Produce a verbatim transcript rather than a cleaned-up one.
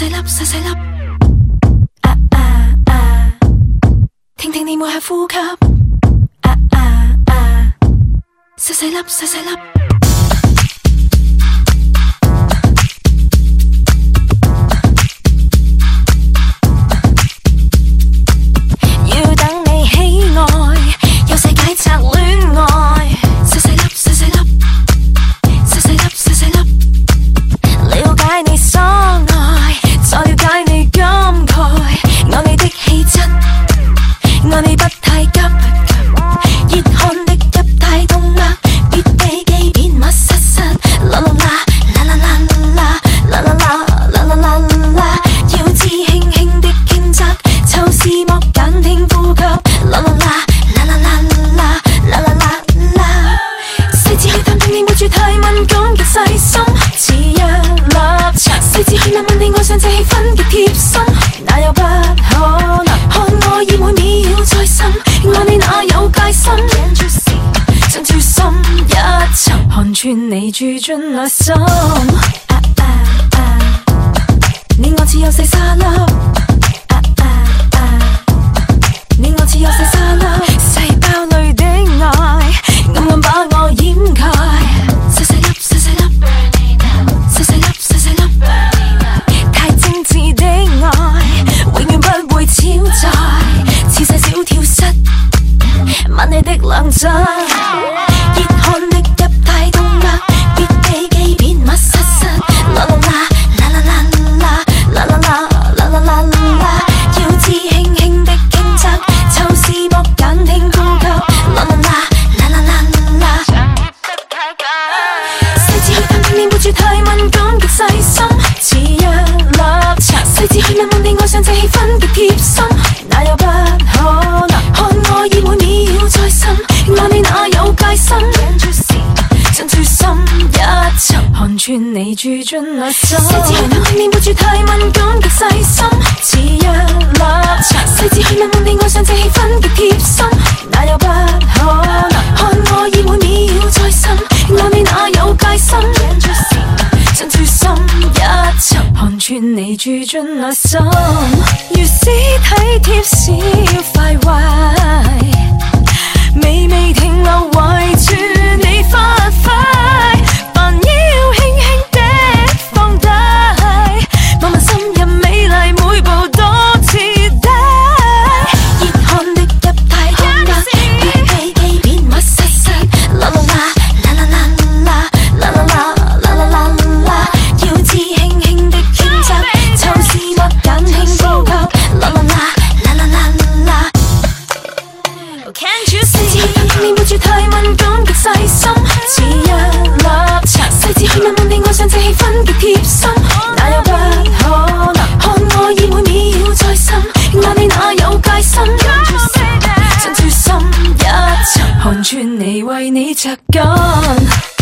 細粒細細粒，啊啊啊！聽聽你每下呼吸，啊啊啊！細細粒細細粒。 串你住進內心，啊啊啊！你我似有細沙粒，啊啊啊！你我似有細沙粒，細胞裏的愛，暗暗把我掩蓋。細細粒，細細粒，細細粒，細細粒，太精緻的愛，永遠不會超載，似細小跳蚤，吻你的兩側，熱汗的。串你住進內心，細緻去問你，沒住太敏感極細心，似若立場。細緻去問問你，愛上這氣氛極貼心，哪有不可能？看我已每秒在心，愛你哪有戒心？伸出心一層，看穿你住進內心，如屍體貼小快慰，微微停留圍住你發揮。看穿你為你着緊。